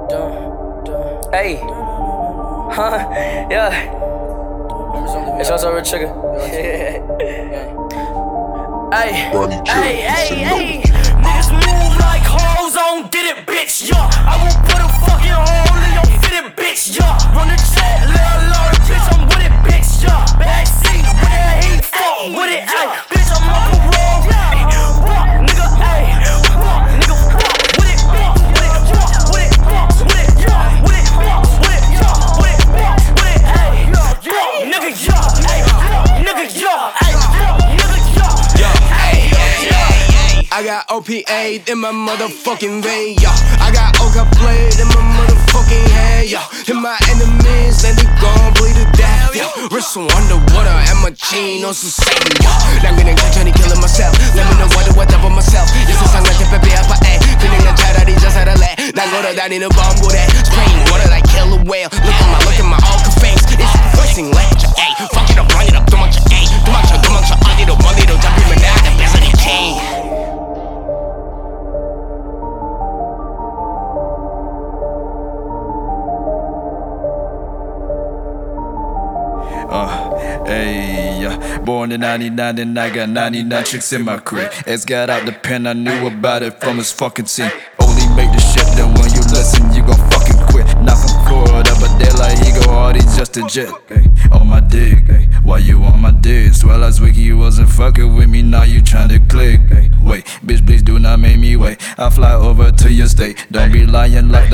Hey, huh? Yeah. It's also a trigger. Hey, hey. Niggas move like hoes on did it, bitch. Yeah, I will put a fucking hole in your fitted, bitch. Yeah, run the jet, little Lord, bitch. I'm with it, bitch. Yeah, backseat with that heat, fuck with it, ayy. Bitch, I'm on parole. Fuck, nigga, ayy. Fuck, nigga, fuck with it, fuck with it, fuck with it, fuck with it, yeah, with it, fuck with it, yeah, with it, fuck with it, ayy. Fuck, nigga, yeah, ayy. Fuck, nigga, yeah, ayy. Fuck, nigga, yeah, ayy. I got OPA in my motherfucking vein, yo. I got Oka played in my motherfucking hand, yo. And my enemies, and they gon' bleed to death, yo. Wrist underwater and my chain on Sustain, yo. 남기는 천천히 killing myself. Let me know what up on myself. 이 세상 나한테 빼빼아파, 에. 그냥 차라리 자살할래. 난 걸어다니는 범고래. Spraying water like killer whale. Look at my Oka face. It's reversing lecture, ayy. Fuck it up, run it up, 도망쳐, ayy. 도망쳐, 어디로 멀리로 잡히면 나한테 뺏어니 king. Hey, born in 99 and I got 99 chicks in my crib. It's got out the pen, I knew about it from his fucking scene. Only make the shit, then when you listen, you gon' fucking quit. Knock him forward up a day like he go hard, he's just a jet. Ay, on my dick, ay, why you on my dick? Swear last week you wasn't fucking with me, now you tryna click. Ay, wait, bitch, please do not make me wait. I fly over to your state, don't be lying like the